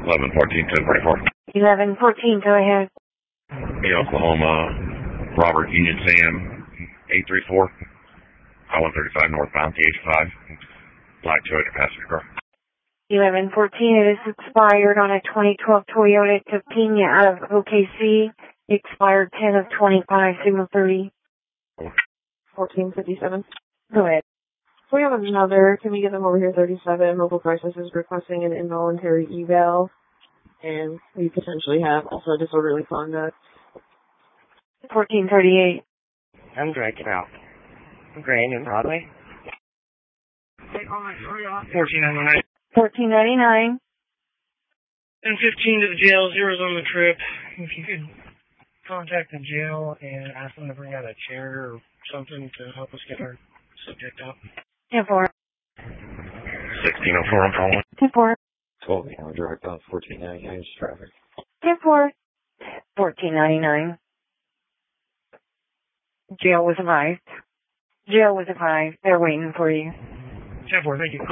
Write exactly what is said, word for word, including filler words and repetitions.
eleven fourteen, ten forty-four. eleven fourteen, go ahead. Hey, Oklahoma, Robert Union Sam, eight three four, I one thirty-five northbound, T H five, black Toyota passenger car. eleven fourteen, it is expired on a twenty twelve Toyota Topina out of O K C. Expired ten of twenty-five, signal thirty. fourteen fifty-seven. Go ahead. We have another. Can we get them over here? thirty-seven. Local crisis is requesting an involuntary eval, and we potentially have also disorderly conduct. fourteen thirty-eight. I'm Greg out. Grand and Broadway. fourteen ninety-nine. fourteen ninety-nine. And fifteen to the jail, zero's on the trip. If you could contact the jail and ask them to bring out a chair or something to help us get our subject out. ten four. sixteen oh four, I'm calling. ten four. twelve hour drive down fourteen ninety-nine traffic. ten four. fourteen ninety-nine. Jail was advised. Jail was advised. They're waiting for you. ten four, thank you.